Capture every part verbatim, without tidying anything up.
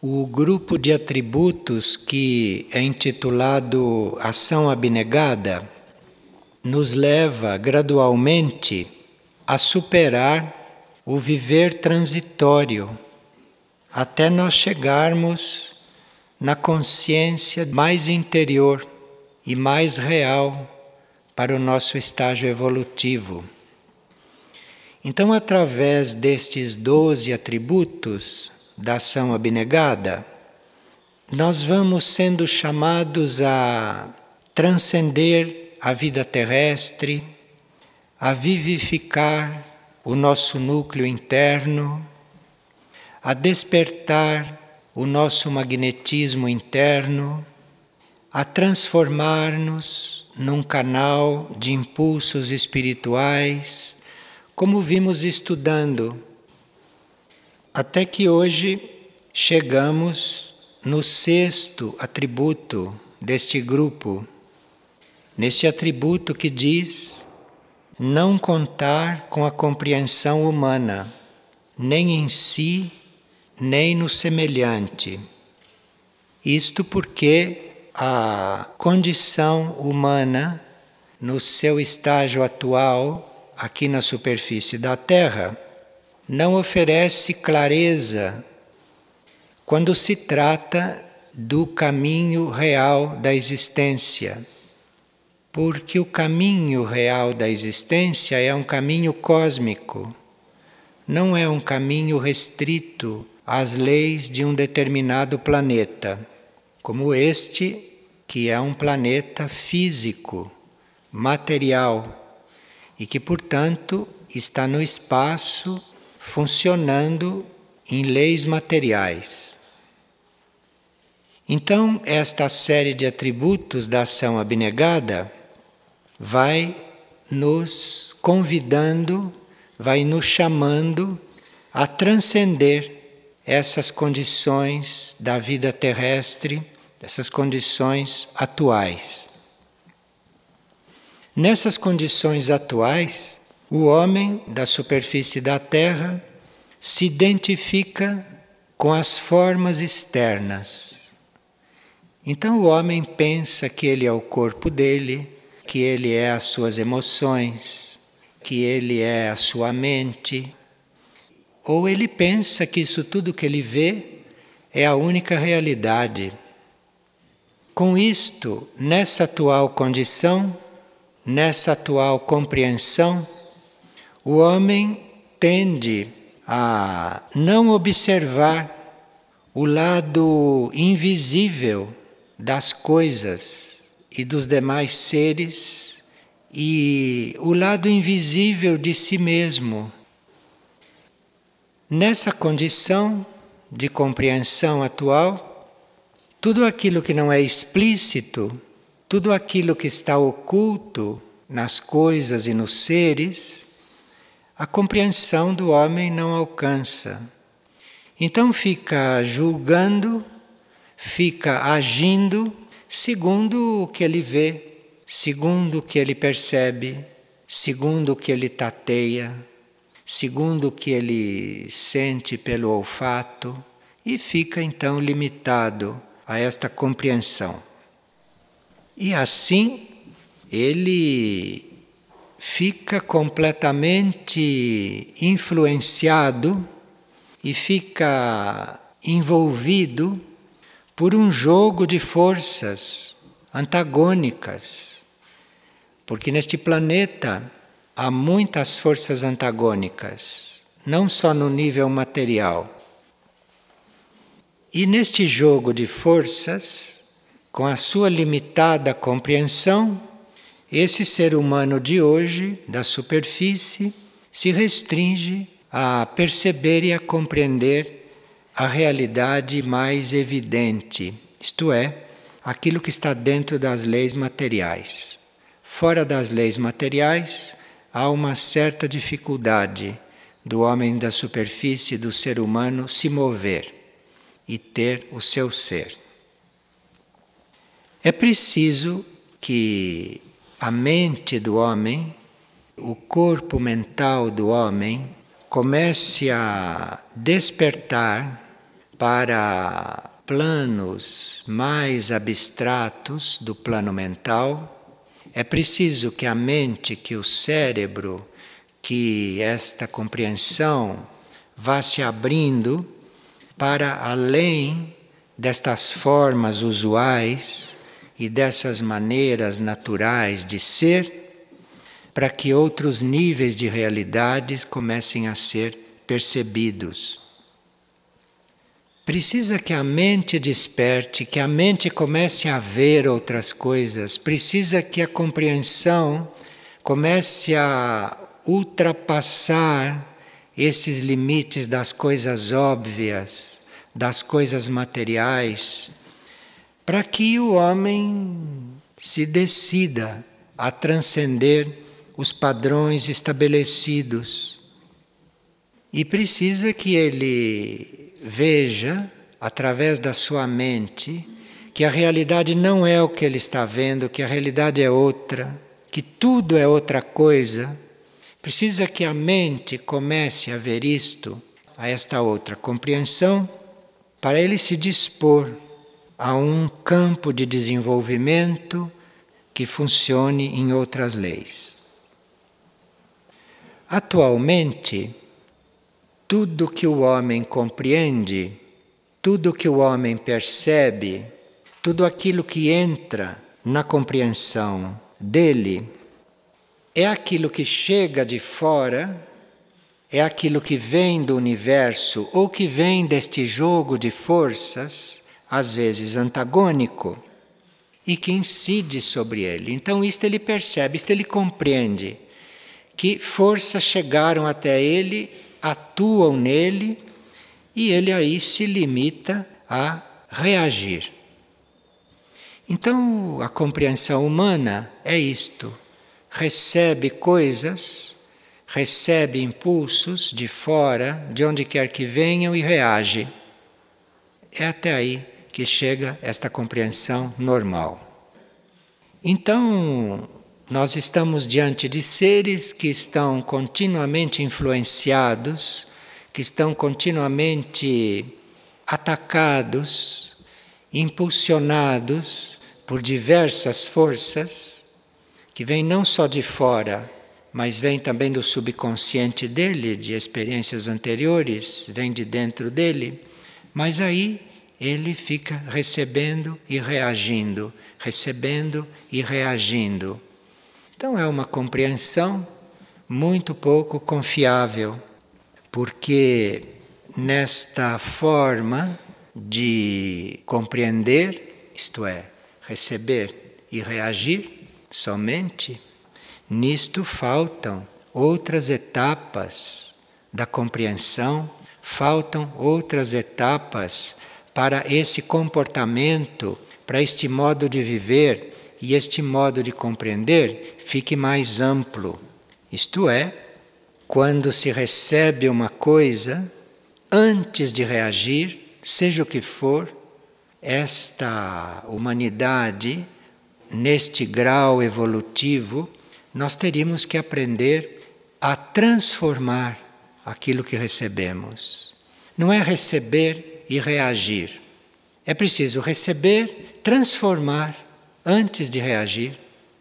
O grupo de atributos que é intitulado Ação Abnegada nos leva gradualmente a superar o viver transitório até nós chegarmos na consciência mais interior e mais real para o nosso estágio evolutivo. Então, através destes doze atributos da ação abnegada, nós vamos sendo chamados a transcender a vida terrestre, a vivificar o nosso núcleo interno, a despertar o nosso magnetismo interno, a transformar-nos num canal de impulsos espirituais, como vimos estudando, até que hoje chegamos no sexto atributo deste grupo, nesse atributo que diz não contar com a compreensão humana, nem em si, nem no semelhante. Isto porque a condição humana, no seu estágio atual, aqui na superfície da Terra, não oferece clareza quando se trata do caminho real da existência. Porque o caminho real da existência é um caminho cósmico, não é um caminho restrito às leis de um determinado planeta, como este, que é um planeta físico, material, e que, portanto, está no espaço funcionando em leis materiais. Então, esta série de atributos da ação abnegada vai nos convidando, vai nos chamando a transcender essas condições da vida terrestre, essas condições atuais. Nessas condições atuais, o homem da superfície da Terra se identifica com as formas externas. Então o homem pensa que ele é o corpo dele, que ele é as suas emoções, que ele é a sua mente, ou ele pensa que isso tudo que ele vê é a única realidade. Com isto, nessa atual condição, nessa atual compreensão, o homem tende a não observar o lado invisível das coisas e dos demais seres e o lado invisível de si mesmo. Nessa condição de compreensão atual, tudo aquilo que não é explícito, tudo aquilo que está oculto nas coisas e nos seres, a compreensão do homem não alcança. Então fica julgando, fica agindo segundo o que ele vê, segundo o que ele percebe, segundo o que ele tateia, segundo o que ele sente pelo olfato, e fica então limitado a esta compreensão. E assim ele fica completamente influenciado e fica envolvido por um jogo de forças antagônicas. Porque neste planeta há muitas forças antagônicas, não só no nível material. E neste jogo de forças, com a sua limitada compreensão, esse ser humano de hoje, da superfície, se restringe a perceber e a compreender a realidade mais evidente, isto é, aquilo que está dentro das leis materiais. Fora das leis materiais, há uma certa dificuldade do homem da superfície, do ser humano, se mover e ter o seu ser. É preciso que a mente do homem, o corpo mental do homem, comece a despertar para planos mais abstratos do plano mental, é preciso que a mente, que o cérebro, que esta compreensão vá se abrindo para além destas formas usuais e dessas maneiras naturais de ser, para que outros níveis de realidades comecem a ser percebidos. Precisa que a mente desperte, que a mente comece a ver outras coisas, precisa que a compreensão comece a ultrapassar esses limites das coisas óbvias, das coisas materiais, para que o homem se decida a transcender os padrões estabelecidos. E precisa que ele veja, através da sua mente, que a realidade não é o que ele está vendo, que a realidade é outra, que tudo é outra coisa. Precisa que a mente comece a ver isto, a esta outra compreensão, para ele se dispor a um campo de desenvolvimento que funcione em outras leis. Atualmente, tudo que o homem compreende, tudo que o homem percebe, tudo aquilo que entra na compreensão dele, é aquilo que chega de fora, é aquilo que vem do universo ou que vem deste jogo de forças, às vezes antagônico, e que incide sobre ele. Então isto ele percebe, isto ele compreende, que forças chegaram até ele, atuam nele, e ele aí se limita a reagir. Então a compreensão humana é isto. Recebe coisas, recebe impulsos de fora, de onde quer que venham, e reage. É até aí que chega esta compreensão normal. Então, nós estamos diante de seres que estão continuamente influenciados, que estão continuamente atacados, impulsionados por diversas forças, que vêm não só de fora, mas vêm também do subconsciente dele, de experiências anteriores, vêm de dentro dele, mas aí ele fica recebendo e reagindo, recebendo e reagindo. Então é uma compreensão muito pouco confiável, porque nesta forma de compreender, isto é, receber e reagir somente, nisto faltam outras etapas da compreensão, faltam outras etapas para esse comportamento, para este modo de viver e este modo de compreender fique mais amplo. Isto é, quando se recebe uma coisa, antes de reagir, seja o que for, esta humanidade, neste grau evolutivo, nós teríamos que aprender a transformar aquilo que recebemos. Não é receber e reagir. É preciso receber, transformar antes de reagir.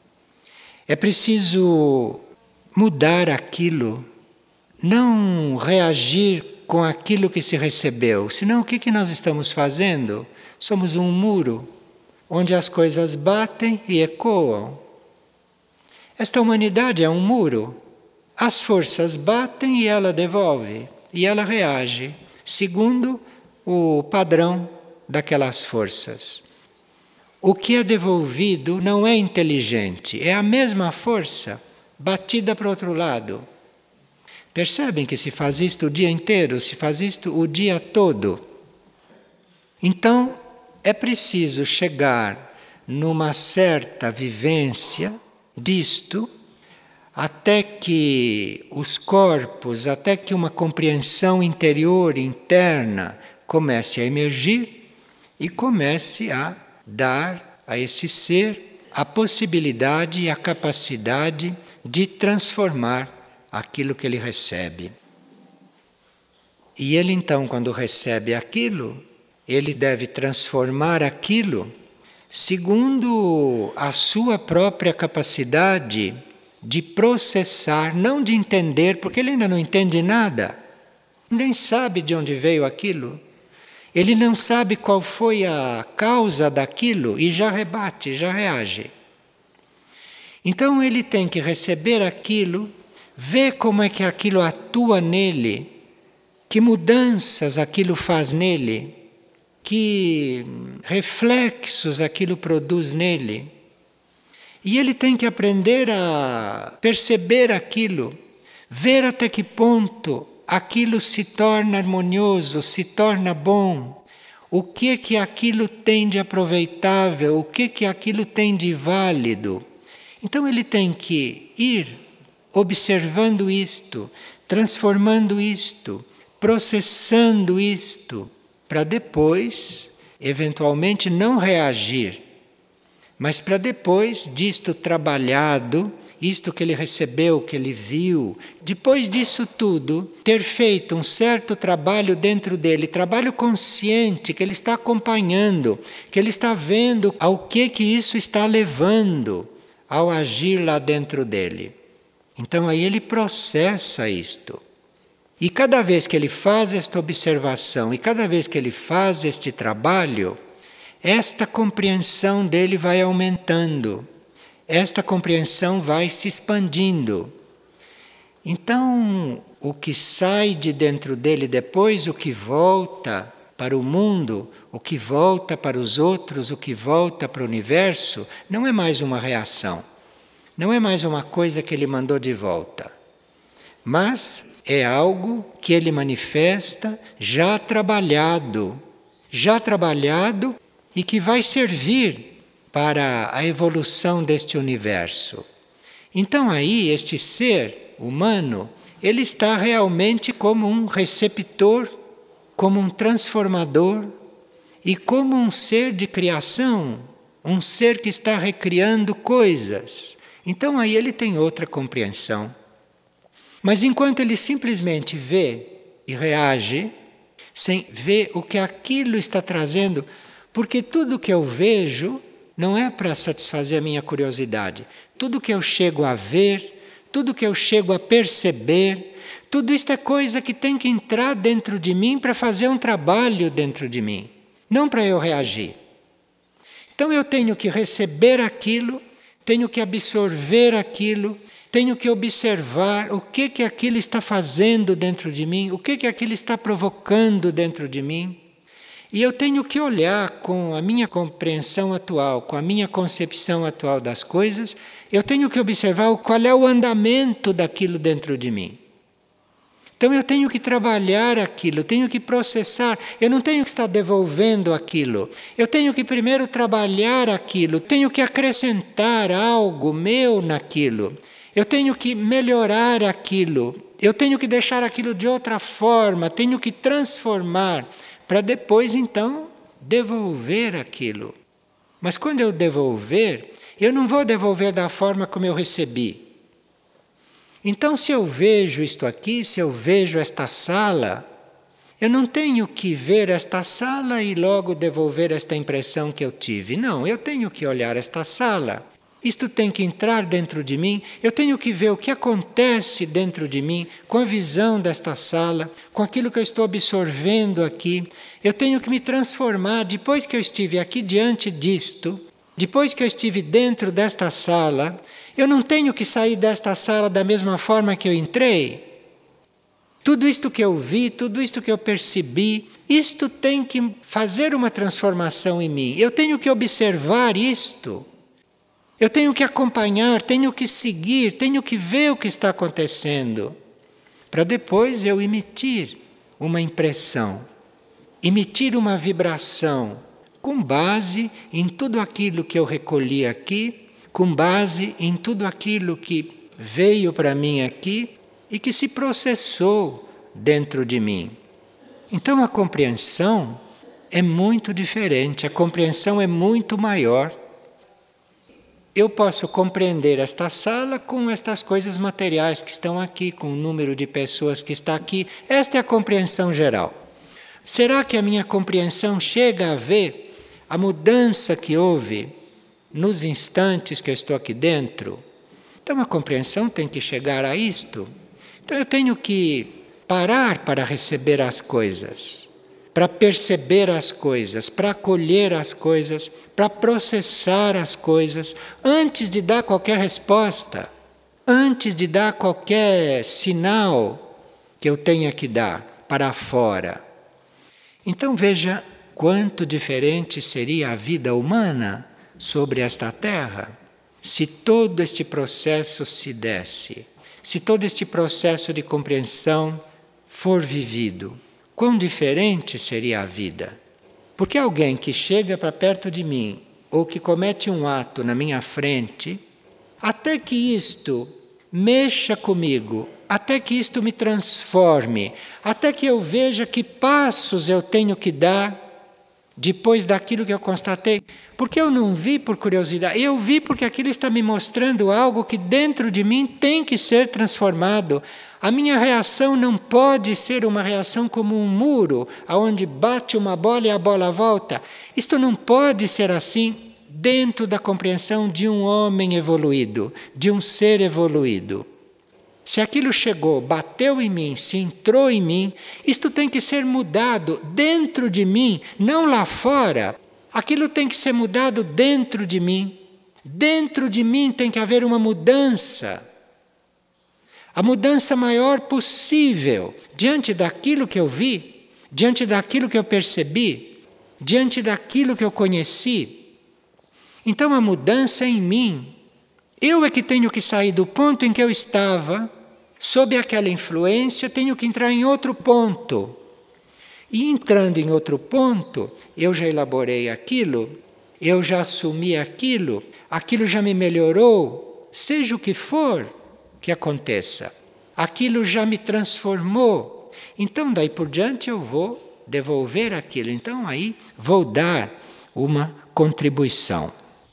É preciso mudar aquilo, não reagir com aquilo que se recebeu. Senão o que, que nós estamos fazendo? Somos um muro onde as coisas batem e ecoam. Esta humanidade é um muro. As forças batem e ela devolve, e ela reage, segundo o padrão daquelas forças. O que é devolvido não é inteligente, é a mesma força batida para o outro lado. Percebem que se faz isto o dia inteiro, se faz isto o dia todo. Então, é preciso chegar numa certa vivência disto, até que os corpos, até que uma compreensão interior, interna, comece a emergir e comece a dar a esse ser a possibilidade e a capacidade de transformar aquilo que ele recebe. E ele então, quando recebe aquilo, ele deve transformar aquilo segundo a sua própria capacidade de processar, não de entender, porque ele ainda não entende nada, nem sabe de onde veio aquilo, ele não sabe qual foi a causa daquilo e já rebate, já reage. Então ele tem que receber aquilo, ver como é que aquilo atua nele, que mudanças aquilo faz nele, que reflexos aquilo produz nele. E ele tem que aprender a perceber aquilo, ver até que ponto aquilo se torna harmonioso, se torna bom, o que que aquilo tem de aproveitável, o que que aquilo tem de válido. Então ele tem que ir observando isto, transformando isto, processando isto, para depois, eventualmente, não reagir, mas para depois disto trabalhado, isto que ele recebeu, que ele viu, depois disso tudo, ter feito um certo trabalho dentro dele, trabalho consciente, que ele está acompanhando, que ele está vendo ao que que isso está levando ao agir lá dentro dele. Então aí ele processa isto. E cada vez que ele faz esta observação, e cada vez que ele faz este trabalho, esta compreensão dele vai aumentando, esta compreensão vai se expandindo. Então, o que sai de dentro dele depois, o que volta para o mundo, o que volta para os outros, o que volta para o universo, não é mais uma reação, não é mais uma coisa que ele mandou de volta, mas é algo que ele manifesta já trabalhado, já trabalhado e que vai servir para a evolução deste universo. Então aí este ser humano, ele está realmente como um receptor, como um transformador e como um ser de criação, um ser que está recriando coisas. Então aí ele tem outra compreensão. Mas enquanto ele simplesmente vê e reage, sem ver o que aquilo está trazendo, porque tudo que eu vejo não é para satisfazer a minha curiosidade. Tudo que eu chego a ver, tudo que eu chego a perceber, tudo isto é coisa que tem que entrar dentro de mim para fazer um trabalho dentro de mim, não para eu reagir. Então eu tenho que receber aquilo, tenho que absorver aquilo, tenho que observar o que que aquilo está fazendo dentro de mim, o que que aquilo está provocando dentro de mim. E eu tenho que olhar com a minha compreensão atual, com a minha concepção atual das coisas, eu tenho que observar qual é o andamento daquilo dentro de mim. Então eu tenho que trabalhar aquilo, eu tenho que processar, eu não tenho que estar devolvendo aquilo. Eu tenho que primeiro trabalhar aquilo, tenho que acrescentar algo meu naquilo. Eu tenho que melhorar aquilo, eu tenho que deixar aquilo de outra forma, tenho que transformar, para depois então devolver aquilo. Mas quando eu devolver, eu não vou devolver da forma como eu recebi. Então, se eu vejo isto aqui, se eu vejo esta sala, eu não tenho que ver esta sala e logo devolver esta impressão que eu tive. Não, eu tenho que olhar esta sala. Isto tem que entrar dentro de mim, eu tenho que ver o que acontece dentro de mim com a visão desta sala, com aquilo que eu estou absorvendo aqui. Eu tenho que me transformar, depois que eu estive aqui diante disto, depois que eu estive dentro desta sala, eu não tenho que sair desta sala da mesma forma que eu entrei. Tudo isto que eu vi, tudo isto que eu percebi, isto tem que fazer uma transformação em mim. Eu tenho que observar isto. Eu tenho que acompanhar, tenho que seguir, tenho que ver o que está acontecendo, para depois eu emitir uma impressão, emitir uma vibração, com base em tudo aquilo que eu recolhi aqui, com base em tudo aquilo que veio para mim aqui e que se processou dentro de mim. Então a compreensão é muito diferente, a compreensão é muito maior. Eu posso compreender esta sala com estas coisas materiais que estão aqui, com o número de pessoas que está aqui. Esta é a compreensão geral. Será que a minha compreensão chega a ver a mudança que houve nos instantes que eu estou aqui dentro? Então a compreensão tem que chegar a isto. Então eu tenho que parar para receber as coisas, para perceber as coisas, para acolher as coisas, para processar as coisas, antes de dar qualquer resposta, antes de dar qualquer sinal que eu tenha que dar para fora. Então veja quanto diferente seria a vida humana sobre esta terra se todo este processo se desse, se todo este processo de compreensão for vivido. Quão diferente seria a vida? Porque alguém que chega para perto de mim ou que comete um ato na minha frente, até que isto mexa comigo, até que isto me transforme, até que eu veja que passos eu tenho que dar depois daquilo que eu constatei. Porque eu não vi por curiosidade, eu vi porque aquilo está me mostrando algo que dentro de mim tem que ser transformado. A minha reação não pode ser uma reação como um muro, onde bate uma bola e a bola volta. Isto não pode ser assim dentro da compreensão de um homem evoluído, de um ser evoluído. Se aquilo chegou, bateu em mim, se entrou em mim, isto tem que ser mudado dentro de mim, não lá fora. Aquilo tem que ser mudado dentro de mim. Dentro de mim tem que haver uma mudança. A mudança maior possível diante daquilo que eu vi, diante daquilo que eu percebi, diante daquilo que eu conheci. Então a mudança é em mim. Eu é que tenho que sair do ponto em que eu estava, sob aquela influência, tenho que entrar em outro ponto. E entrando em outro ponto, eu já elaborei aquilo, eu já assumi aquilo, aquilo já me melhorou, seja o que for que aconteça. Aquilo já me transformou. Então, daí por diante, eu vou devolver aquilo. Então, aí, vou dar uma contribuição.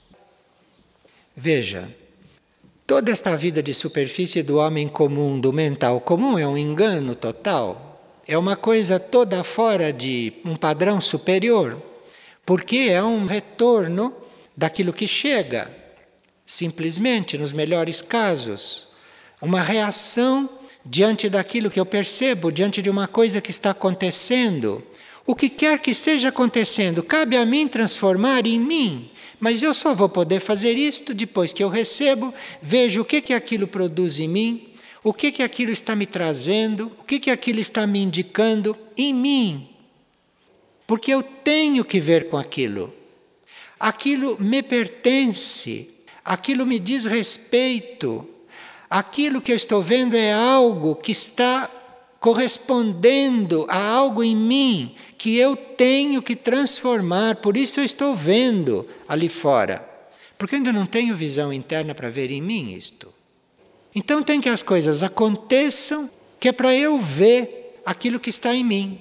Veja, toda esta vida de superfície do homem comum, do mental comum, é um engano total. É uma coisa toda fora de um padrão superior, porque é um retorno daquilo que chega, simplesmente, nos melhores casos. Uma reação diante daquilo que eu percebo, diante de uma coisa que está acontecendo. O que quer que esteja acontecendo, cabe a mim transformar em mim. Mas eu só vou poder fazer isto depois que eu recebo, vejo o que, que aquilo produz em mim, o que, que aquilo está me trazendo, o que, que aquilo está me indicando em mim. Porque eu tenho que ver com aquilo. Aquilo me pertence, aquilo me diz respeito. Aquilo que eu estou vendo é algo que está correspondendo a algo em mim que eu tenho que transformar, por isso eu estou vendo ali fora. Porque eu ainda não tenho visão interna para ver em mim isto. Então tem que as coisas aconteçam, que é para eu ver aquilo que está em mim.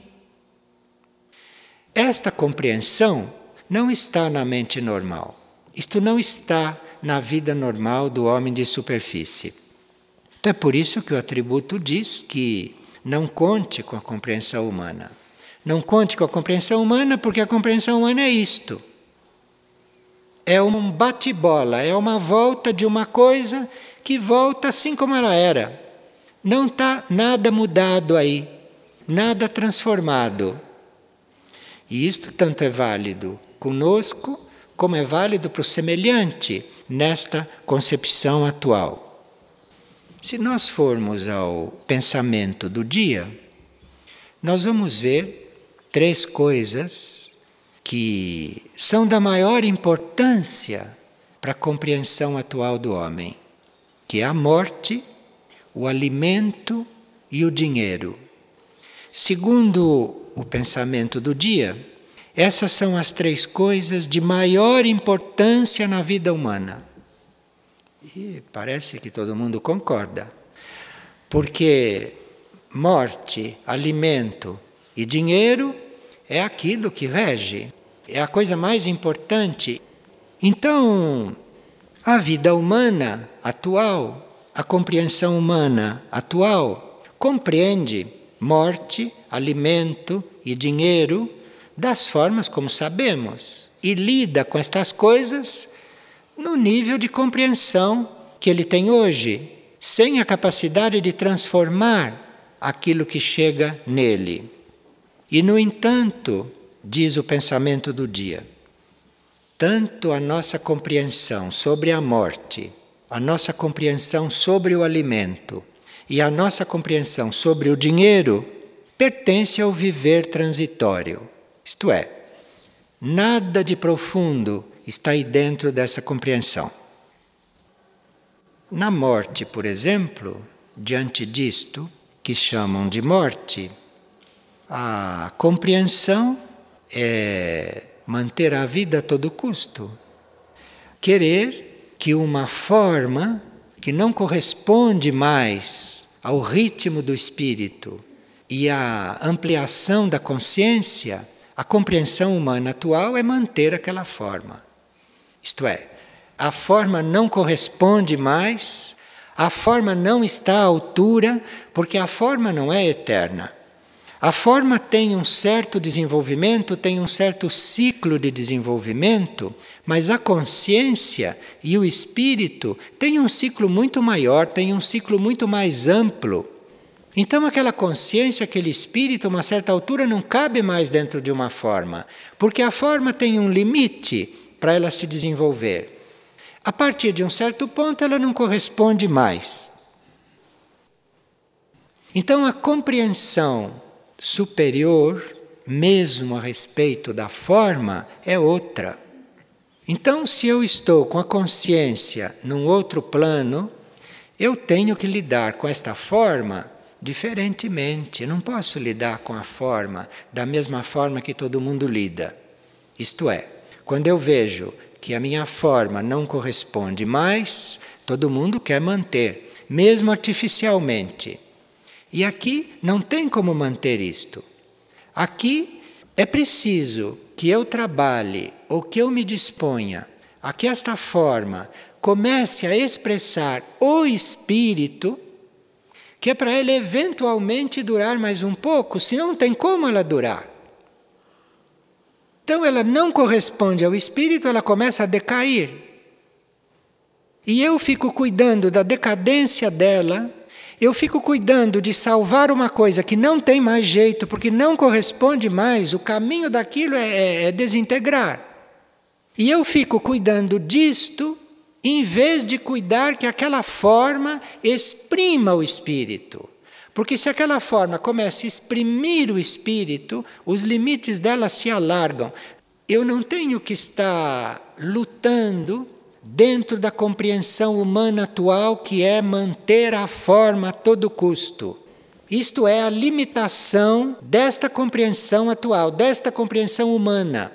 Esta compreensão não está na mente normal. Isto não está na vida normal do homem de superfície. Então é por isso que o atributo diz que não conte com a compreensão humana. Não conte com a compreensão humana, porque a compreensão humana é isto. É um bate-bola, é uma volta de uma coisa que volta assim como ela era. Não está nada mudado aí, nada transformado. E isto tanto é válido conosco, como é válido para o semelhante nesta concepção atual. Se nós formos ao pensamento do dia, nós vamos ver três coisas que são da maior importância para a compreensão atual do homem, que é a morte, o alimento e o dinheiro. Segundo o pensamento do dia, essas são as três coisas de maior importância na vida humana. E parece que todo mundo concorda, porque morte, alimento e dinheiro é aquilo que rege, é a coisa mais importante. Então, a vida humana atual, a compreensão humana atual, compreende morte, alimento e dinheiro das formas como sabemos e lida com estas coisas no nível de compreensão que ele tem hoje, sem a capacidade de transformar aquilo que chega nele. E, no entanto, diz o pensamento do dia, tanto a nossa compreensão sobre a morte, a nossa compreensão sobre o alimento e a nossa compreensão sobre o dinheiro pertence ao viver transitório. Isto é, nada de profundo está aí dentro dessa compreensão. Na morte, por exemplo, diante disto, que chamam de morte, a compreensão é manter a vida a todo custo. Querer que uma forma que não corresponde mais ao ritmo do espírito e à ampliação da consciência, a compreensão humana atual é manter aquela forma. Isto é, a forma não corresponde mais, a forma não está à altura, porque a forma não é eterna. A forma tem um certo desenvolvimento, tem um certo ciclo de desenvolvimento, mas a consciência e o espírito têm um ciclo muito maior, têm um ciclo muito mais amplo. Então aquela consciência, aquele espírito, a uma certa altura não cabe mais dentro de uma forma, porque a forma tem um limite para ela se desenvolver. A partir de um certo ponto ela não corresponde mais. Então a compreensão superior, mesmo a respeito da forma, é outra. Então, se eu estou com a consciência num outro plano, eu tenho que lidar com esta forma diferentemente. Eu não posso lidar com a forma da mesma forma que todo mundo lida. Isto é, quando eu vejo que a minha forma não corresponde mais, todo mundo quer manter, mesmo artificialmente. E aqui não tem como manter isto. Aqui é preciso que eu trabalhe ou que eu me disponha a que esta forma comece a expressar o espírito, que é para ela eventualmente durar mais um pouco, senão não tem como ela durar. Então ela não corresponde ao espírito, ela começa a decair. E eu fico cuidando da decadência dela, eu fico cuidando de salvar uma coisa que não tem mais jeito, porque não corresponde mais, o caminho daquilo é, é, é desintegrar. E eu fico cuidando disto, em vez de cuidar que aquela forma exprima o espírito. Porque se aquela forma começa a exprimir o espírito, os limites dela se alargam. Eu não tenho que estar lutando dentro da compreensão humana atual, que é manter a forma a todo custo. Isto é a limitação desta compreensão atual, desta compreensão humana.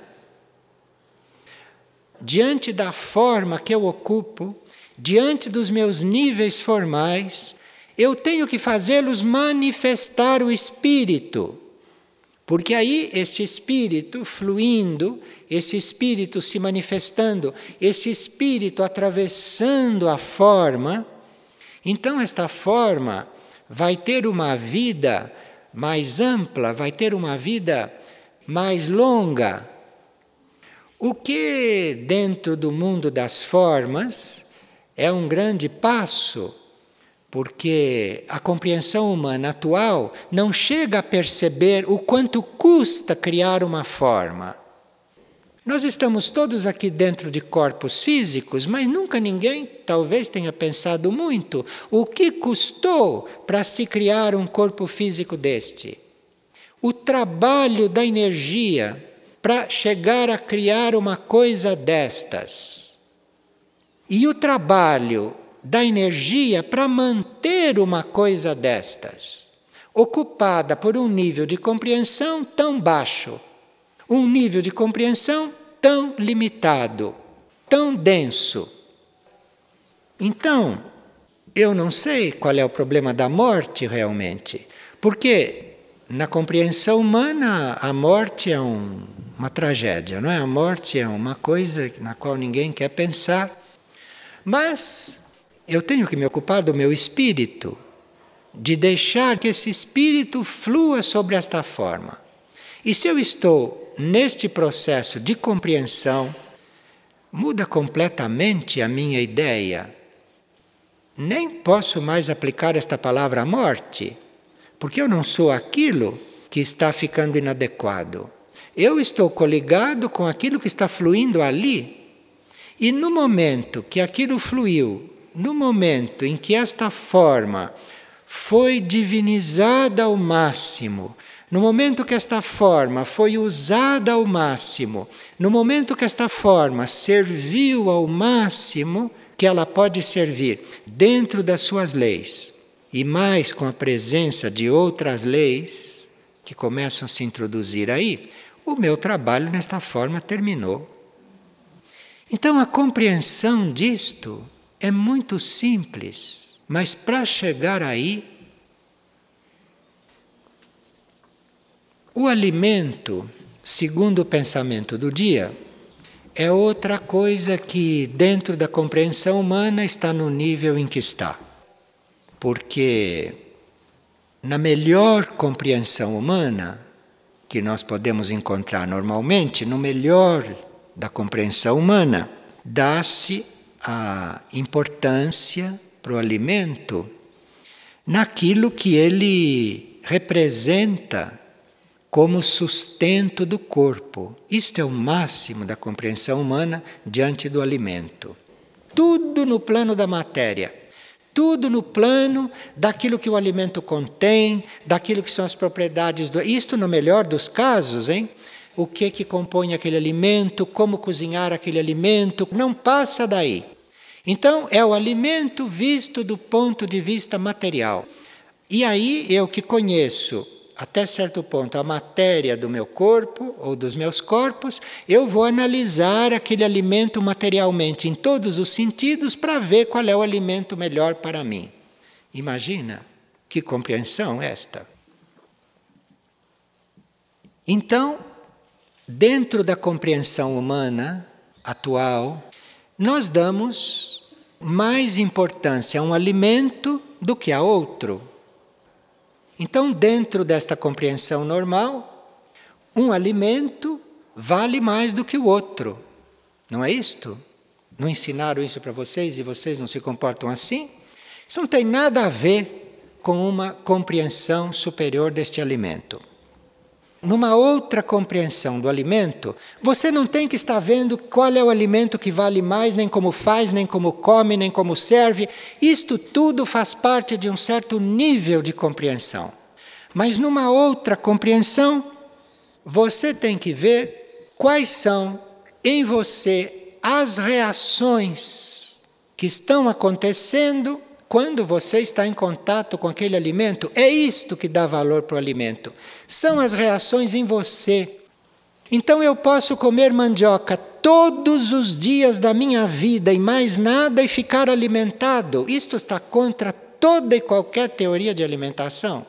Diante da forma que eu ocupo, diante dos meus níveis formais, eu tenho que fazê-los manifestar o espírito. Porque aí esse espírito fluindo, esse espírito se manifestando, esse espírito atravessando a forma, então esta forma vai ter uma vida mais ampla, vai ter uma vida mais longa. O que dentro do mundo das formas é um grande passo, porque a compreensão humana atual não chega a perceber o quanto custa criar uma forma. Nós estamos todos aqui dentro de corpos físicos, mas nunca ninguém talvez tenha pensado muito o que custou para se criar um corpo físico deste. O trabalho da energia para chegar a criar uma coisa destas. E o trabalho da energia para manter uma coisa destas, ocupada por um nível de compreensão tão baixo, um nível de compreensão tão limitado, tão denso. Então, eu não sei qual é o problema da morte realmente, porque na compreensão humana a morte é um, uma tragédia, não é? A morte é uma coisa na qual ninguém quer pensar, mas eu tenho que me ocupar do meu espírito. de deixar que esse espírito flua sobre esta forma. E se eu estou neste processo de compreensão, muda completamente a minha ideia. Nem posso mais aplicar esta palavra morte, porque eu não sou aquilo que está ficando inadequado. Eu estou coligado com aquilo que está fluindo ali. E no momento que aquilo fluiu, no momento em que esta forma foi divinizada ao máximo, no momento que esta forma foi usada ao máximo, no momento que esta forma serviu ao máximo que ela pode servir dentro das suas leis, e mais com a presença de outras leis que começam a se introduzir aí, o meu trabalho nesta forma terminou. Então a compreensão disto é muito simples, mas para chegar aí, o alimento, segundo o pensamento do dia, é outra coisa que dentro da compreensão humana está no nível em que está. Porque na melhor compreensão humana que nós podemos encontrar normalmente, no melhor da compreensão humana, dá-se a importância para o alimento naquilo que ele representa como sustento do corpo. Isto é o máximo da compreensão humana diante do alimento. Tudo no plano da matéria, tudo no plano daquilo que o alimento contém, daquilo que são as propriedades do... Isto no melhor dos casos, hein? O que que compõe aquele alimento, como cozinhar aquele alimento, não passa daí. Então, é o alimento visto do ponto de vista material. E aí, eu que conheço, até certo ponto, a matéria do meu corpo, ou dos meus corpos, eu vou analisar aquele alimento materialmente, em todos os sentidos, para ver qual é o alimento melhor para mim. Imagina, que compreensão esta. Então, dentro da compreensão humana atual, nós damos mais importância a um alimento do que a outro. Então, dentro desta compreensão normal, um alimento vale mais do que o outro. Não é isto? Não ensinaram isso para vocês e vocês não se comportam assim? Isso não tem nada a ver com uma compreensão superior deste alimento. Numa outra compreensão do alimento, você não tem que estar vendo qual é o alimento que vale mais, nem como faz, nem como come, nem como serve. Isto tudo faz parte de um certo nível de compreensão. Mas numa outra compreensão, você tem que ver quais são em você as reações que estão acontecendo quando você está em contato com aquele alimento. É isto que dá valor para o alimento. São as reações em você. Então eu posso comer mandioca todos os dias da minha vida e mais nada e ficar alimentado. Isto está contra toda e qualquer teoria de alimentação.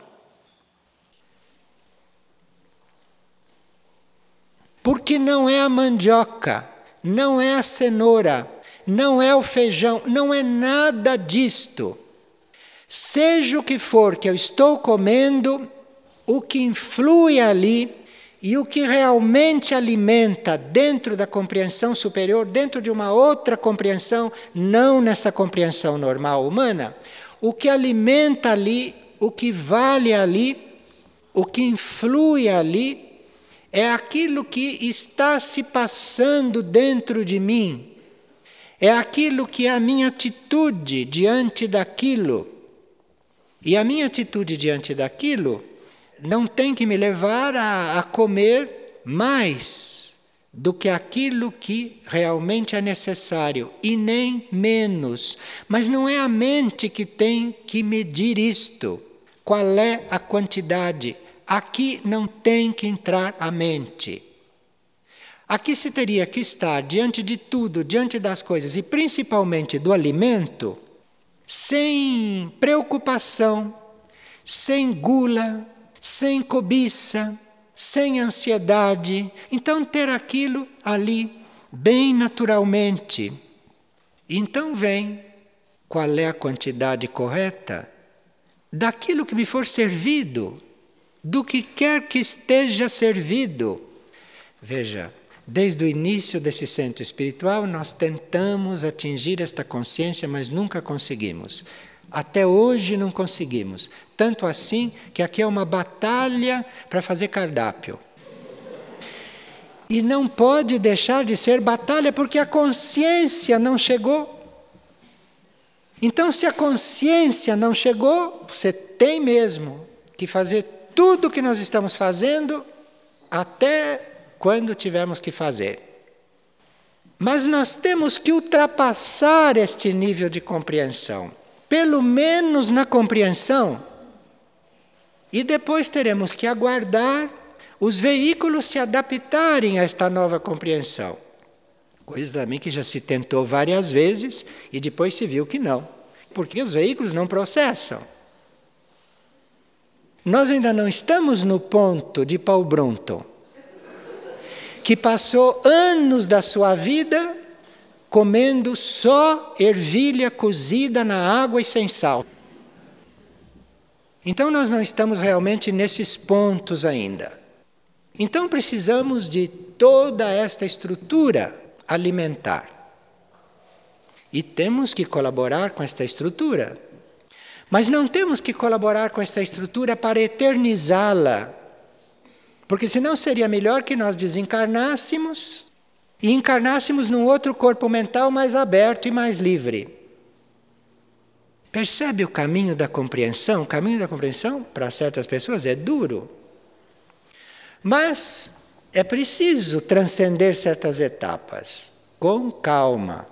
Porque não é a mandioca, não é a cenoura, não é o feijão, não é nada disto. Seja o que for que eu estou comendo, o que influi ali e o que realmente alimenta dentro da compreensão superior, dentro de uma outra compreensão, não nessa compreensão normal humana, o que alimenta ali, o que vale ali, o que influi ali, é aquilo que está se passando dentro de mim. É aquilo que é a minha atitude diante daquilo. E a minha atitude diante daquilo não tem que me levar a, a comer mais do que aquilo que realmente é necessário, e nem menos. Mas não é a mente que tem que medir isto. Qual é a quantidade? Aqui não tem que entrar a mente. Aqui se teria que estar diante de tudo, diante das coisas, e principalmente do alimento, sem preocupação, sem gula, sem cobiça, sem ansiedade. Então ter aquilo ali bem naturalmente. Então vem qual é a quantidade correta? daquilo que me for servido, do que quer que esteja servido. Veja, desde o início desse centro espiritual, nós tentamos atingir esta consciência, mas nunca conseguimos. Até hoje não conseguimos. Tanto assim que aqui é uma batalha para fazer cardápio. E não pode deixar de ser batalha porque a consciência não chegou. Então, se a consciência não chegou, você tem mesmo que fazer tudo o que nós estamos fazendo até quando tivermos que fazer. Mas nós temos que ultrapassar este nível de compreensão, pelo menos na compreensão, e depois teremos que aguardar os veículos se adaptarem a esta nova compreensão. Coisa também que já se tentou várias vezes e depois se viu que não, porque os veículos não processam. Nós ainda não estamos no ponto de Paul Brunton, que passou anos da sua vida comendo só ervilha cozida na água e sem sal. Então nós não estamos realmente nesses pontos ainda. Então precisamos de toda esta estrutura alimentar. E temos que colaborar com esta estrutura. Mas não temos que colaborar com esta estrutura para eternizá-la. Porque senão seria melhor que nós desencarnássemos e encarnássemos num outro corpo mental mais aberto e mais livre. Percebe o caminho da compreensão? O caminho da compreensão, para certas pessoas, é duro. Mas é preciso transcender certas etapas, com calma.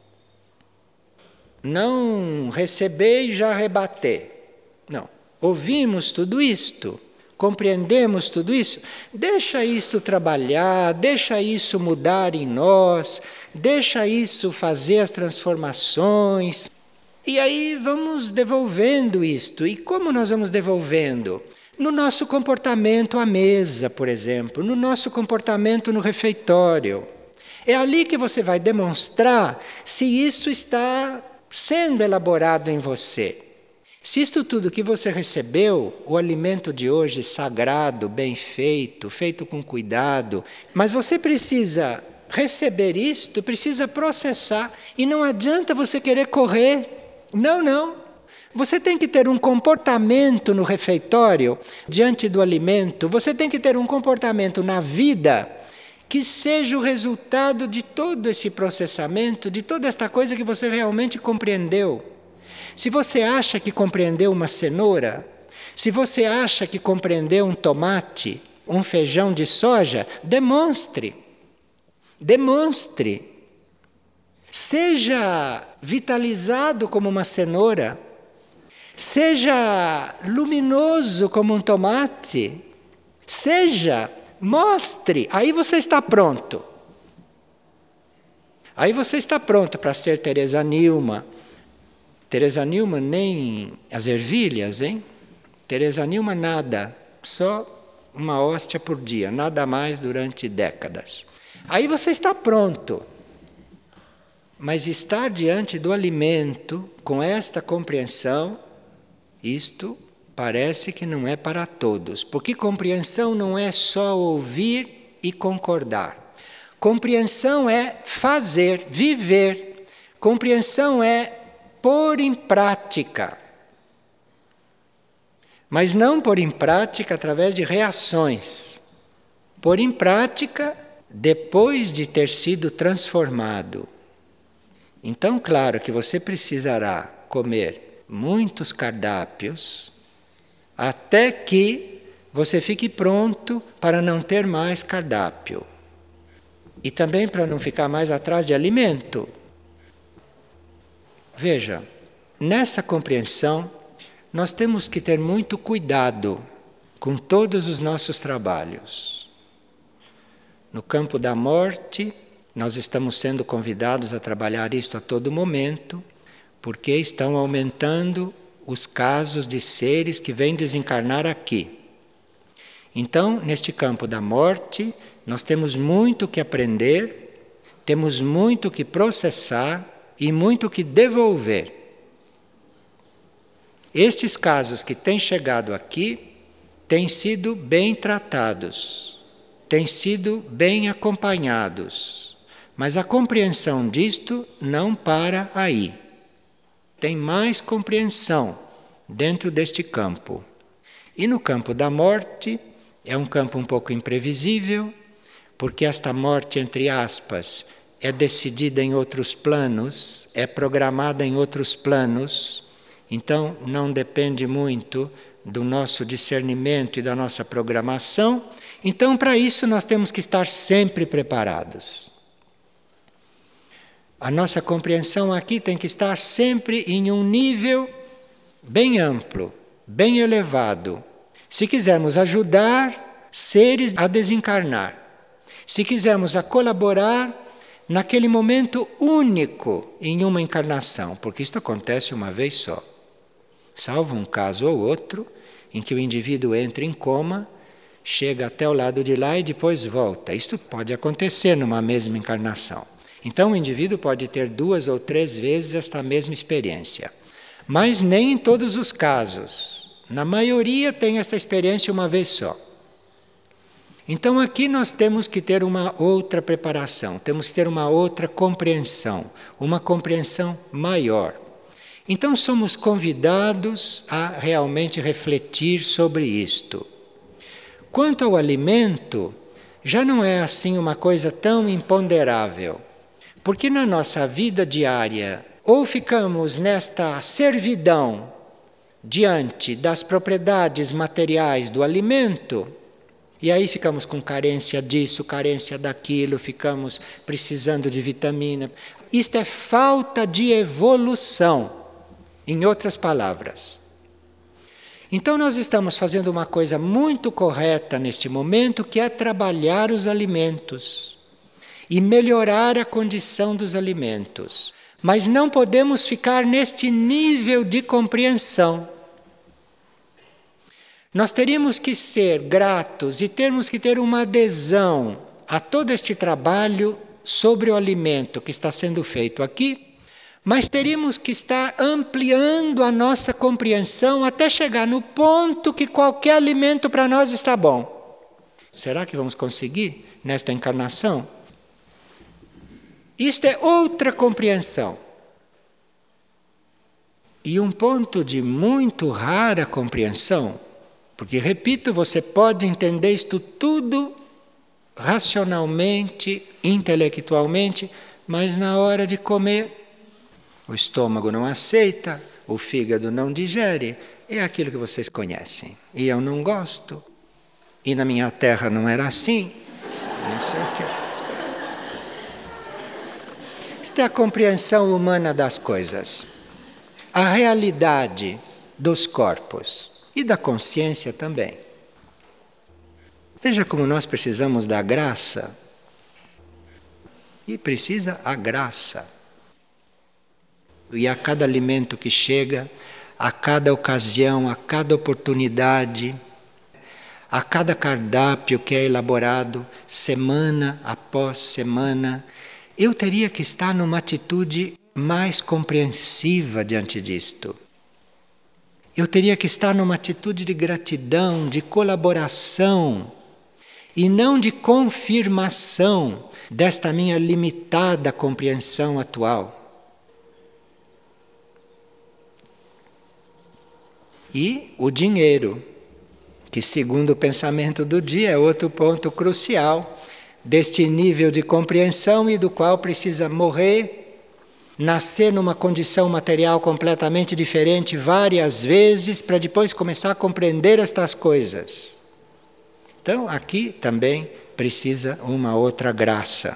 Não receber e já rebater. Não. Ouvimos tudo isto, compreendemos tudo isso, deixa isto trabalhar, deixa isso mudar em nós, deixa isso fazer as transformações. E aí vamos devolvendo isto. E como nós vamos devolvendo? No nosso comportamento à mesa, por exemplo, no nosso comportamento no refeitório. É ali que você vai demonstrar se isso está sendo elaborado em você. Se isto tudo que você recebeu, o alimento de hoje sagrado, bem feito, feito com cuidado, mas você precisa receber isto, precisa processar, e não adianta você querer correr. Não, não. Você tem que ter um comportamento no refeitório, diante do alimento, você tem que ter um comportamento na vida que seja o resultado de todo esse processamento, de toda esta coisa que você realmente compreendeu. Se você acha que compreendeu uma cenoura, se você acha que compreendeu um tomate, um feijão de soja, demonstre. Demonstre. Seja vitalizado como uma cenoura. Seja luminoso como um tomate. Seja, mostre. Aí você está pronto. Aí você está pronto para ser Teresa Nilma. Teresa Nilma nem as ervilhas, hein? Teresa Nilma nada, só uma hóstia por dia, nada mais durante décadas. Aí você está pronto. Mas estar diante do alimento, com esta compreensão, isto parece que não é para todos. Porque compreensão não é só ouvir e concordar. Compreensão é fazer, viver. Compreensão é pôr em prática. Mas não pôr em prática através de reações. Pôr em prática depois de ter sido transformado. Então, claro que você precisará comer muitos cardápios até que você fique pronto para não ter mais cardápio. E também para não ficar mais atrás de alimento. Veja, nessa compreensão, nós temos que ter muito cuidado com todos os nossos trabalhos. No campo da morte, nós estamos sendo convidados a trabalhar isto a todo momento, porque estão aumentando os casos de seres que vêm desencarnar aqui. Então, neste campo da morte, nós temos muito que aprender, temos muito que processar e muito que devolver. Estes casos que têm chegado aqui têm sido bem tratados, têm sido bem acompanhados, mas a compreensão disto não para aí. Tem mais compreensão dentro deste campo. E no campo da morte, é um campo um pouco imprevisível, porque esta morte, entre aspas, é decidida em outros planos, é programada em outros planos, então não depende muito do nosso discernimento e da nossa programação. Então, para isso, nós temos que estar sempre preparados. A nossa compreensão aqui tem que estar sempre em um nível bem amplo, bem elevado. Se quisermos ajudar seres a desencarnar, se quisermos a colaborar naquele momento único em uma encarnação, porque isto acontece uma vez só, salvo um caso ou outro em que o indivíduo entra em coma, chega até o lado de lá e depois volta. Isto pode acontecer numa mesma encarnação. Então o indivíduo pode ter duas ou três vezes esta mesma experiência. Mas nem em todos os casos. Na maioria tem esta experiência uma vez só. Então aqui nós temos que ter uma outra preparação, temos que ter uma outra compreensão, uma compreensão maior. Então somos convidados a realmente refletir sobre isto. Quanto ao alimento, já não é assim uma coisa tão imponderável. Porque na nossa vida diária, ou ficamos nesta servidão diante das propriedades materiais do alimento, e aí ficamos com carência disso, carência daquilo, ficamos precisando de vitamina. Isto é falta de evolução, em outras palavras. Então nós estamos fazendo uma coisa muito correta neste momento, que é trabalhar os alimentos e melhorar a condição dos alimentos. Mas não podemos ficar neste nível de compreensão. Nós teríamos que ser gratos e termos que ter uma adesão a todo este trabalho sobre o alimento que está sendo feito aqui, mas teríamos que estar ampliando a nossa compreensão até chegar no ponto que qualquer alimento para nós está bom. Será que vamos conseguir nesta encarnação? Isto é outra compreensão. E um ponto de muito rara compreensão, porque, repito, você pode entender isto tudo racionalmente, intelectualmente, mas na hora de comer, o estômago não aceita, o fígado não digere, é aquilo que vocês conhecem. E eu não gosto, e na minha terra não era assim, não sei o quê. Isto é a compreensão humana das coisas. A realidade dos corpos e da consciência também. Veja como nós precisamos da graça. E precisa a graça. E a cada alimento que chega, a cada ocasião, a cada oportunidade, a cada cardápio que é elaborado, semana após semana, eu teria que estar numa atitude mais compreensiva diante disto. Eu teria que estar numa atitude de gratidão, de colaboração, e não de confirmação desta minha limitada compreensão atual. E o dinheiro, que segundo o pensamento do dia é outro ponto crucial deste nível de compreensão e do qual precisa morrer, nascer numa condição material completamente diferente várias vezes para depois começar a compreender estas coisas. Então aqui também precisa uma outra graça.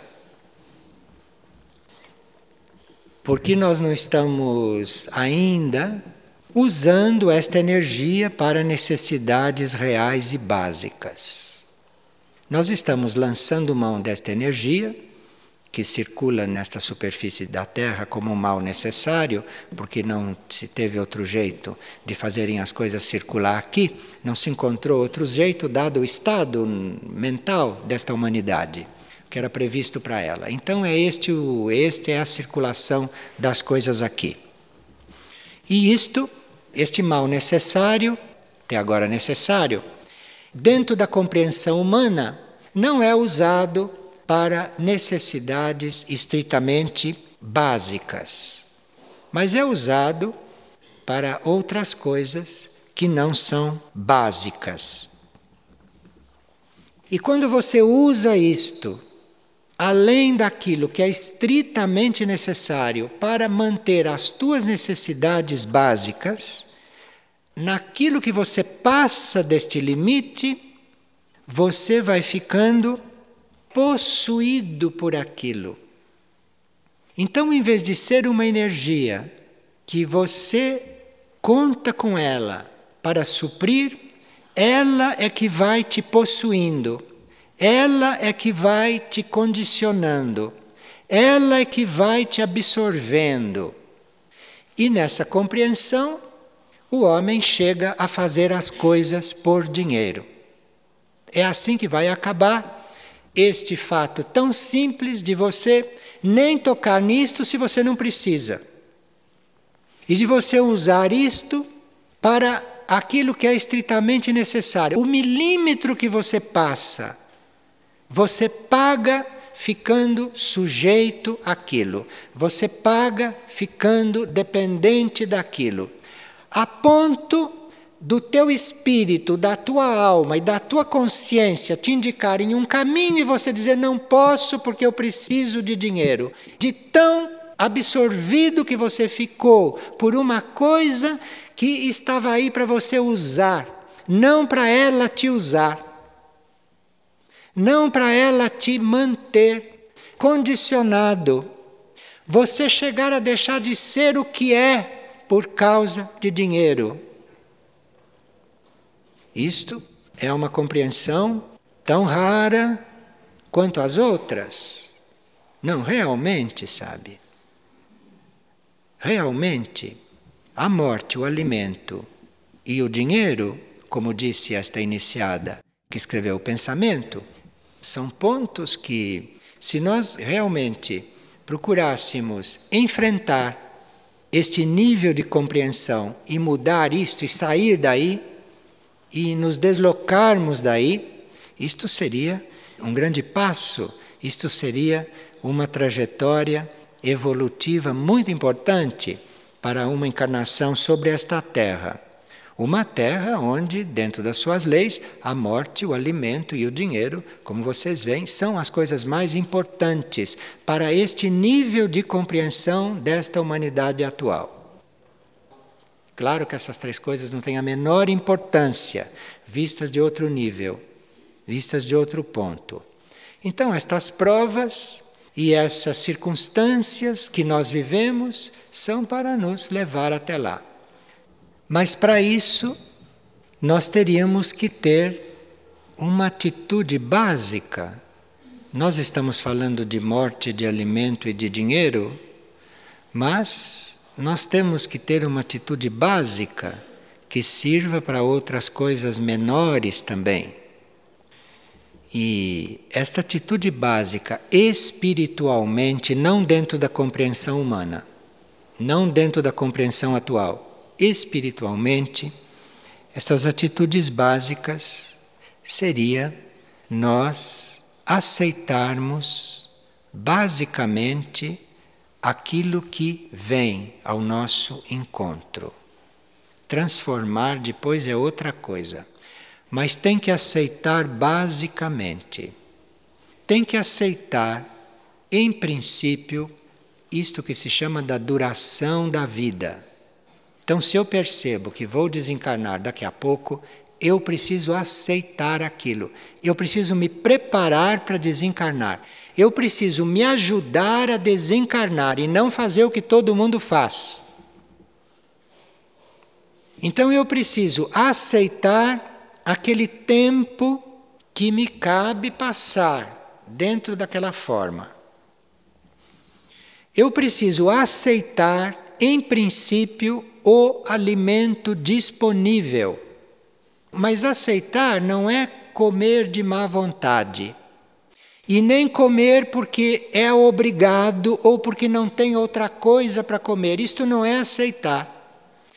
Porque nós não estamos ainda usando esta energia para necessidades reais e básicas. Nós estamos lançando mão desta energia, que circula nesta superfície da Terra como um mal necessário, porque não se teve outro jeito de fazerem as coisas circular aqui, não se encontrou outro jeito, dado o estado mental desta humanidade, que era previsto para ela. Então é este, o, este é a circulação das coisas aqui. E isto Este mal necessário, até agora necessário, dentro da compreensão humana, não é usado para necessidades estritamente básicas, mas é usado para outras coisas que não são básicas. E quando você usa isto, além daquilo que é estritamente necessário para manter as tuas necessidades básicas, naquilo que você passa deste limite, você vai ficando possuído por aquilo. Então, em vez de ser uma energia que você conta com ela para suprir, ela é que vai te possuindo, ela é que vai te condicionando, ela é que vai te absorvendo. E nessa compreensão, o homem chega a fazer as coisas por dinheiro. É assim que vai acabar este fato tão simples de você nem tocar nisto se você não precisa. E de você usar isto para aquilo que é estritamente necessário. O milímetro que você passa, você paga ficando sujeito àquilo. Você paga ficando dependente daquilo. A ponto do teu espírito, da tua alma e da tua consciência te indicarem um caminho e você dizer não posso porque eu preciso de dinheiro. De tão absorvido que você ficou por uma coisa que estava aí para você usar, não para ela te usar, não para ela te manter condicionado. Você chegar a deixar de ser o que é por causa de dinheiro. Isto é uma compreensão tão rara quanto as outras. Não, realmente, sabe? Realmente, a morte, o alimento e o dinheiro, como disse esta iniciada que escreveu o pensamento, são pontos que, se nós realmente procurássemos enfrentar este nível de compreensão e mudar isto e sair daí e nos deslocarmos daí, isto seria um grande passo, isto seria uma trajetória evolutiva muito importante para uma encarnação sobre esta terra. Uma terra onde, dentro das suas leis, a morte, o alimento e o dinheiro, como vocês veem, são as coisas mais importantes para este nível de compreensão desta humanidade atual. Claro que essas três coisas não têm a menor importância, vistas de outro nível, vistas de outro ponto. Então, estas provas e essas circunstâncias que nós vivemos são para nos levar até lá. Mas para isso, nós teríamos que ter uma atitude básica. Nós estamos falando de morte, de alimento e de dinheiro, mas nós temos que ter uma atitude básica que sirva para outras coisas menores também. E esta atitude básica, espiritualmente, não dentro da compreensão humana, não dentro da compreensão atual, espiritualmente, estas atitudes básicas seria nós aceitarmos basicamente aquilo que vem ao nosso encontro. Transformar depois é outra coisa, mas tem que aceitar basicamente. Tem que aceitar, em princípio, isto que se chama da duração da vida. Então, se eu percebo que vou desencarnar daqui a pouco, eu preciso aceitar aquilo. Eu preciso me preparar para desencarnar. Eu preciso me ajudar a desencarnar e não fazer o que todo mundo faz. Então, eu preciso aceitar aquele tempo que me cabe passar dentro daquela forma. Eu preciso aceitar, em princípio, o alimento disponível. Mas aceitar não é comer de má vontade. E nem comer porque é obrigado ou porque não tem outra coisa para comer. Isto não é aceitar.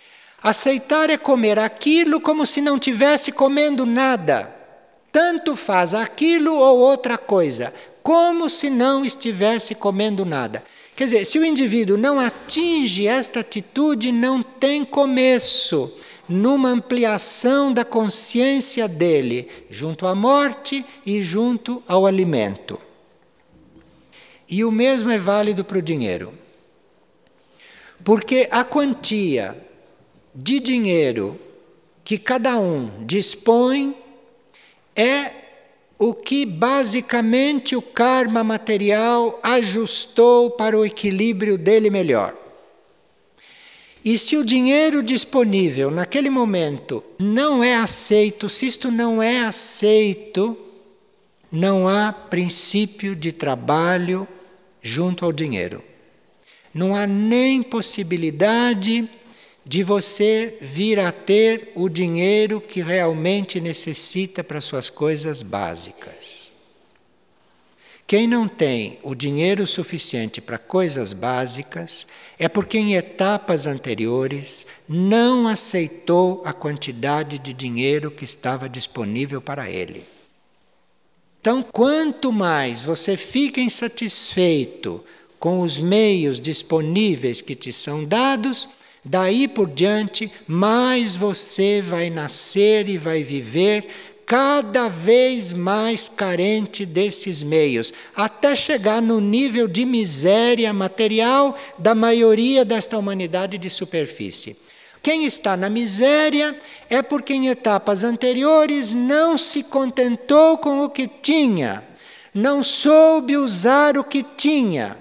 Aceitar é comer aquilo como se não tivesse comendo nada. Tanto faz aquilo ou outra coisa, como se não estivesse comendo nada. Quer dizer, se o indivíduo não atinge esta atitude, não tem começo numa ampliação da consciência dele, junto à morte e junto ao alimento. E o mesmo é válido para o dinheiro. Porque a quantia de dinheiro que cada um dispõe é o que basicamente o karma material ajustou para o equilíbrio dele melhor. E se o dinheiro disponível naquele momento não é aceito, se isto não é aceito, não há princípio de trabalho junto ao dinheiro. Não há nem possibilidade de você vir a ter o dinheiro que realmente necessita para suas coisas básicas. Quem não tem o dinheiro suficiente para coisas básicas é porque em etapas anteriores não aceitou a quantidade de dinheiro que estava disponível para ele. Então, quanto mais você fica insatisfeito com os meios disponíveis que te são dados, daí por diante, mais você vai nascer e vai viver cada vez mais carente desses meios, até chegar no nível de miséria material da maioria desta humanidade de superfície. Quem está na miséria é porque em etapas anteriores não se contentou com o que tinha, não soube usar o que tinha.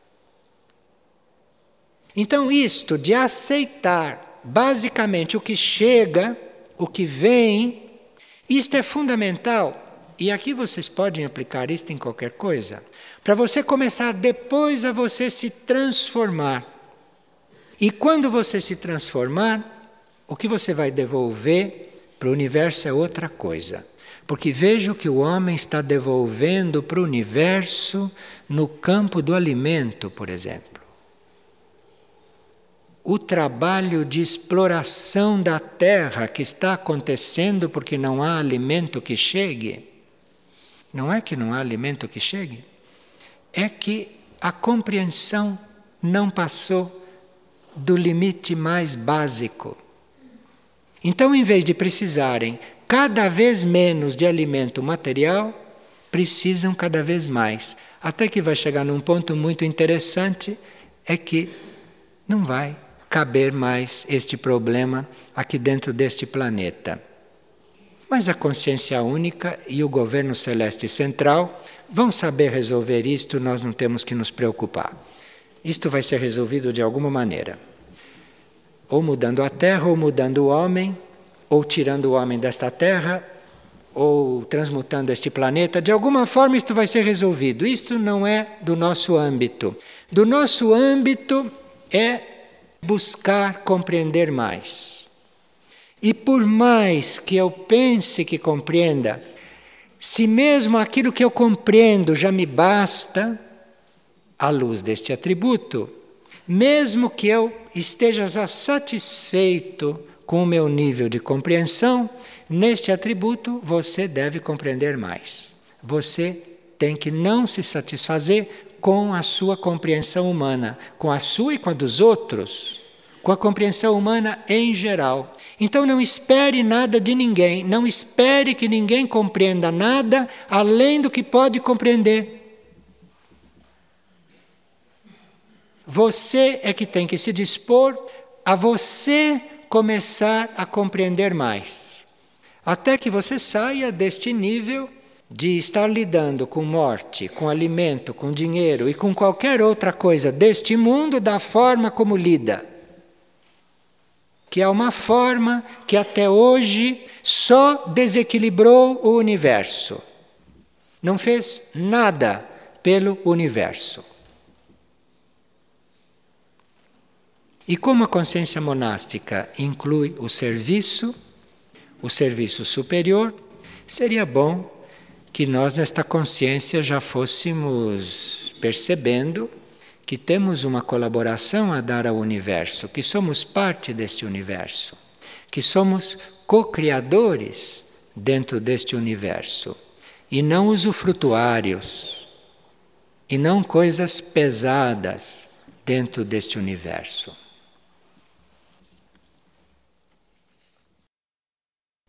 Então, isto de aceitar basicamente o que chega, o que vem, isto é fundamental. E aqui vocês podem aplicar isto em qualquer coisa, para você começar depois a você se transformar. E quando você se transformar, o que você vai devolver para o universo é outra coisa. Porque veja o que o homem está devolvendo para o universo no campo do alimento, por exemplo. O trabalho de exploração da terra que está acontecendo porque não há alimento que chegue. Não é que não há alimento que chegue, é que a compreensão não passou do limite mais básico. Então, em vez de precisarem cada vez menos de alimento material, precisam cada vez mais. Até que vai chegar num ponto muito interessante, é que não vai caber mais este problema aqui dentro deste planeta. Mas a consciência única e o governo celeste central vão saber resolver isto, nós não temos que nos preocupar. Isto vai ser resolvido de alguma maneira. Ou mudando a terra, ou mudando o homem, ou tirando o homem desta terra, ou transmutando este planeta. De alguma forma isto vai ser resolvido. Isto não é do nosso âmbito. Do nosso âmbito é buscar compreender mais. E por mais que eu pense que compreenda, se mesmo aquilo que eu compreendo já me basta, à luz deste atributo, mesmo que eu esteja já satisfeito com o meu nível de compreensão, neste atributo você deve compreender mais. Você tem que não se satisfazer com a sua compreensão humana, com a sua e com a dos outros, com a compreensão humana em geral. Então não espere nada de ninguém, não espere que ninguém compreenda nada além do que pode compreender. Você é que tem que se dispor a você começar a compreender mais, até que você saia deste nível de estar lidando com morte, com alimento, com dinheiro e com qualquer outra coisa deste mundo da forma como lida. Que é uma forma que até hoje só desequilibrou o universo. Não fez nada pelo universo. E como a consciência monástica inclui o serviço, o serviço superior, seria bom que nós nesta consciência já fôssemos percebendo que temos uma colaboração a dar ao universo, que somos parte deste universo, que somos co-criadores dentro deste universo, e não usufrutuários, e não coisas pesadas dentro deste universo.